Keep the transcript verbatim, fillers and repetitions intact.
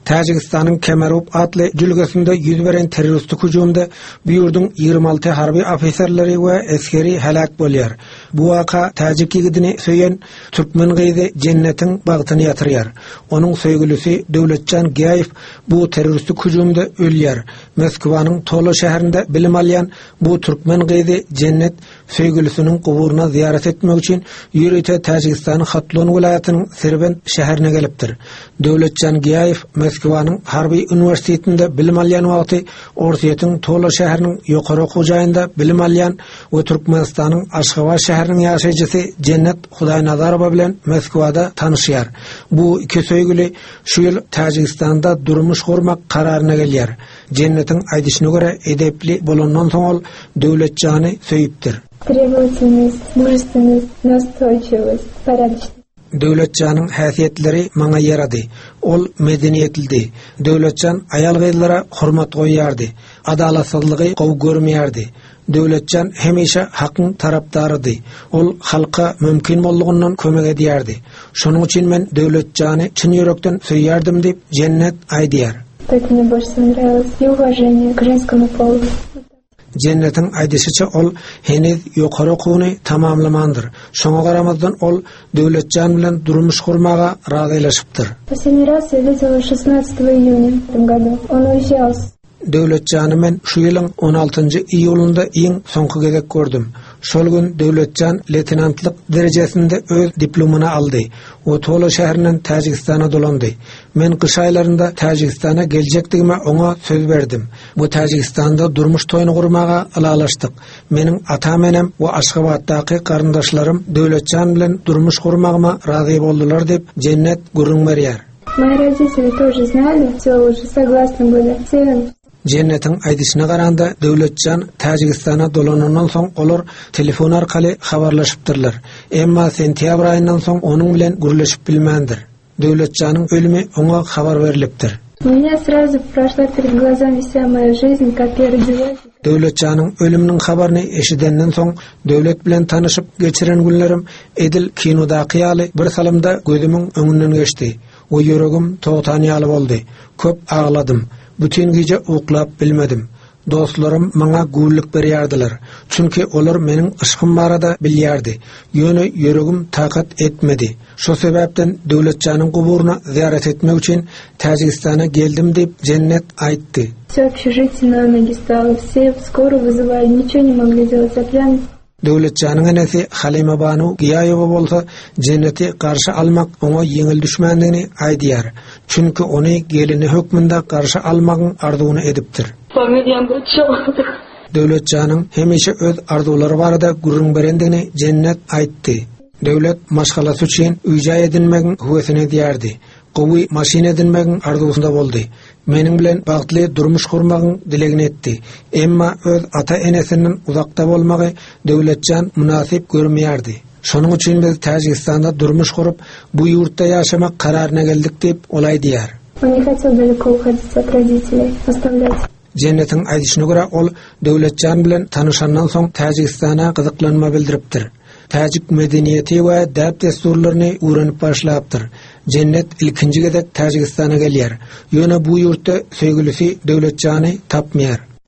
Tajikistan'ın Kemerup adlı jülgesinde yüz beren teröristik hüjumda bu yurdun yirmi altı harbi ofisirleri ve askeri halak bolýar. Bu vaka Tajikligini söylen Türkmen gyzy cennetin bagtyny yatyrýar. Onun söýgülisi Döwletjan Giyaýew bu teröristik hüjumda ölýär. Moskwanyň Tolo şäherinde bilim alýan bu Türkmen gyzy cennet söýgülisiniň guburuna ziyaret etmek üçin ýürüte Tajikistanyň Hatlon welayatynyň Serbent şäherine gelipdir. Döwletjan Giyaýew Moskwanyň Harbi Üniversitetinde bilim alýan wagty Orsiýetyň Tolo şäheriniň ýokary okuw jaýynda bilim alýan we Türkmenistanyň Aşgabat şäheriniň ýaşaýjysy Cennet Hudaýnazarowa bilen Moskwada tanışýar. Bu iki söýgüli şu ýyl Tajikistanda durmuş gurmak kararyna gelýär. Cennetiň aýdyşyna görä edepli bolandan soň ol Döwletjany söýüpdir. Требовательность, мужественность, настойчивость, порядочность. Döwletjanyň häsiýetleri maňa ýarady. Ol medeniýetli. Döwletjan aýal gyzlara hormat goýýardy. Adalatsızlygy gowy görmeýärdi. Döwletjan hemişe hakyň tarapdarydy. Ol halka mümkin boldugyndan kömek edýärdi. Şonuň üçin men Döwletjany çyn ýürekden söýýärdim diýip Cennet aýdýar. Так мне больше понравилось и уважение к женскому полу. Cennetin aýdyşyça ol heniz ýokary okuwny tamamlamandyr. Şoňa garamazdan ol Döwletjan bilen durmuş gurmaga razylaşypdyr. Последний раз я видела шестнадцатого июня в этом году. Он уезжал. Döwletjany men şu ýylyň on altynjy iýulynda iň soňky gezek gördüm. Şol gün Döwletjan leytenantlyk derejesinde öz diplomuna aldy. O Tolo şäherinden Tajikistana dolandy. Men kış aýlarynda Tajikistana geljekdigime oňa söz berdim. Bu Tajikistanda durmuş toýuny gurmaga alalaşdyk. Meniň ata menem we Aşgabatdaky garyndaşlarym Döwletjan bilen durmuş gurmagyma razy boldular diýip Cennet gurrun berýär. Мои родители тоже знали, все уже согласны были. Все. Cennetin aýdyşyna garanda Döwletjan Tajikistana dolanandan soň olar telefon arkaly habarlaşypdyrlar. Emma sentýabr aýyndan soň onuň bilen gürleşip bilmändir. Döwletjanyň ölümi oňa habar berilipdir. У меня сразу прошла перед глазами вся моя жизнь, как я родилась. Döwletjanyň ölüminiň habaryny eşidenden soň döwlet bilen tanışyp geçiren günlerim edil kinodaky ýaly bir salamda gözümiň öňünden geçdi. O ýöregim togtanýaly boldy. Köp agladym. Bütün gece uklap bilmedim. Dostlarım maňa gürlük berýärdiler. Çünki olar meniň ışgym barada bilýärdi. Ýöne ýöregim takat etmedi. Şo sebäpden Döwletjanyň guburuna ziyaret etmek üçin Tajikistana geldim diýip Cennet aýtdy. Всё общежитие на ноги стало, все скоро вызывали, ничего не могли делать, запьян. Döwletjanyň enesi Halima Banu Giyaýewa bolsa Cenneti garşy almak oňa ýeňil düşmändigini aýdýar. Çünki ony gelini hökmünde garşy almagyň arzuwyny edipdir. Döwletjanyň hemişe öz arzulary barada gurrun berendigini Cennet aýtdy. Döwlet maşgalasy üçin üýjä edinmegiň höwesini edýärdi. Gowy maşina edinmegiň arzusunda boldy. Meniň bilen bagtly durmuş gurmagyň dilegini etdi. Emma öz ata enesinden uzakda bolmagy Döwletjan münasip görmeýärdi. Şonuň üçin biz Tajikistanda durmuş gurup bu ýurtda ýaşamak kararyna geldik diýip olay diýär. Он не хотел далеко уходить от родителей, оставлять. Cennetin aýdyşyna görä ol Döwletjan bilen tanışandan soň Tajikistana gyzyklanma bildiripdir. Tajik medeniýeti we däp desturlaryny öwrenip başlapdyr. Cennet ilkinji gezek Tajikistana gelýär. Ýöne bu ýurtda söýgülisi Döwletjany tapmaýar.